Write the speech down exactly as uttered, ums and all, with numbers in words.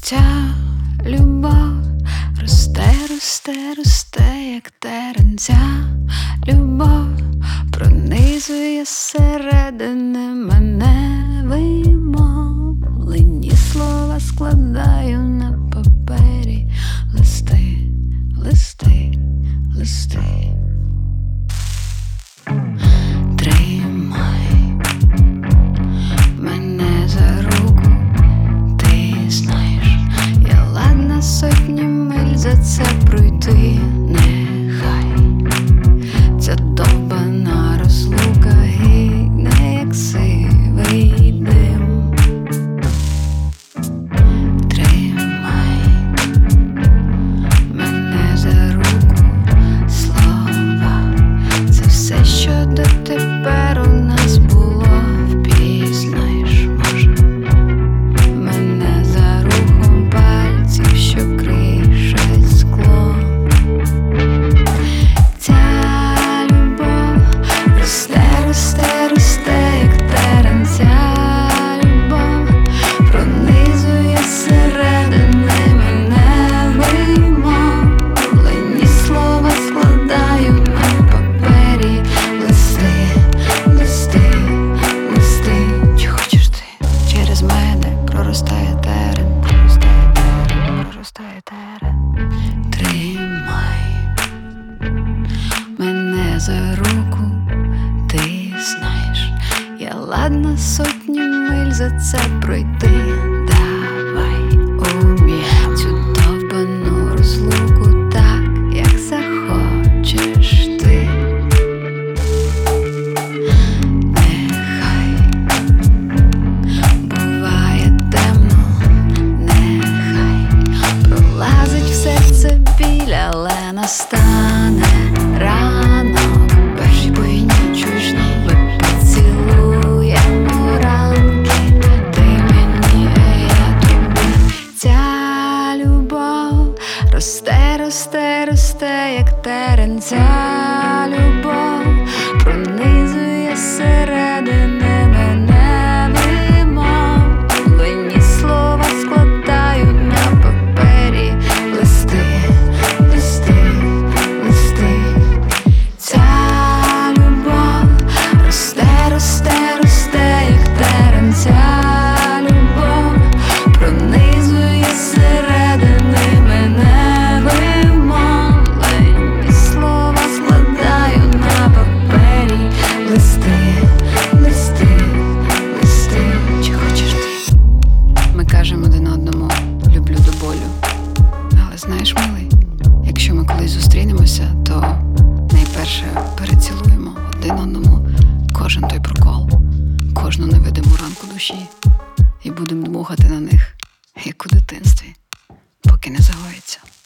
Ця любов росте, росте, росте, як терен. Ця любов пронизує зсередини мене. Вимовлені слова складаю на папері. Листи, листи, листи. Тримай мене за руку, ти знаєш, я ладна сотні миль за це пройти. Нехай ця довбана розлука гине, як сивий дим. Тримай мене за руку, слова — це все, що дотепер у нас було. Впізнаєш, може, мене за рухом пальців, що кришать скло. Ця любов росте, росте, росте, як терен. Ця любов пронизує зсередини мене. Вимовлені слова складаю на папері. Листи, листи, листи. Чи хочеш ти? Через мене проростає терен, проростає терен, проростає терен. Тримай мене за руку, ти знаєш, я ладна сотні миль за це пройти. Давай уб'єм цю довбану розлуку так, як захочеш ти. Нехай буває темно, нехай пролазить в серце біль, але настане ранок. Перші богині, чуєш, ні? Ми поцілуємо ранки, ти мені, а я тобі. Ця любов росте, росте, росте, як терен. Ця любов пронизує зсередини мене. Вимовлені слова складаю на папері. Листи, листи, листи. Ця любов росте, росте, росте, як терен. Ця любов пронизує зсередини мене. Вимовлені слова складаю на папері. Листи, листи, листи. Чи хочеш ти? Ми кажемо один одному люблю до болю. Але знаєш, милий, якщо ми колись зустрінемося, то найперше перецілуємо один одному кожен той прокол, кожну невидиму ранку душі, і будемо дмухати на них, як у дитинстві, поки не загоїться.